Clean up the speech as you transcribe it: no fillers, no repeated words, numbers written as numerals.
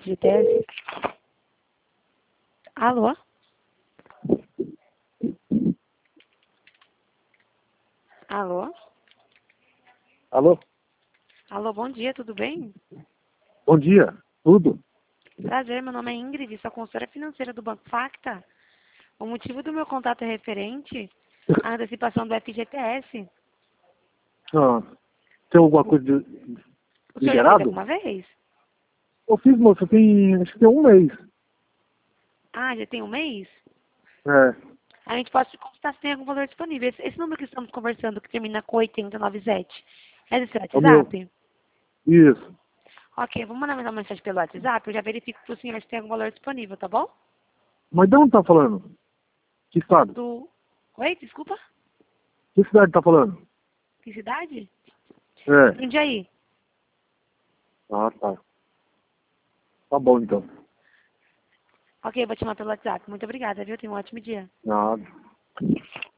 FGTS. Alô? Alô? Alô? Alô, bom dia, tudo bem? Bom dia. Tudo? Prazer, meu nome é Ingrid, sou consultora financeira do Banco Facta. O motivo do meu contato é referente à antecipação do FGTS. Ah, tem alguma coisa O senhor já fez liberado? alguma vez? Eu fiz, moça, acho que tem um mês. Ah, já tem um mês? É, A gente pode te consultar se tem algum valor disponível. Esse número que estamos conversando, que termina com 8097, é do seu é o meu. WhatsApp? Isso. Ok, vou mandar uma mensagem pelo WhatsApp, eu já verifico para o senhor se tem algum valor disponível, tá bom? Mas de onde tá falando? Que estado? Do... Oi, desculpa? Que cidade tá falando? Que cidade? É. Jundiaí. Ah, tá. Tá bom, então. Ok, vou te chamar pelo WhatsApp. Muito obrigada, viu? Tenha um ótimo dia. Nada.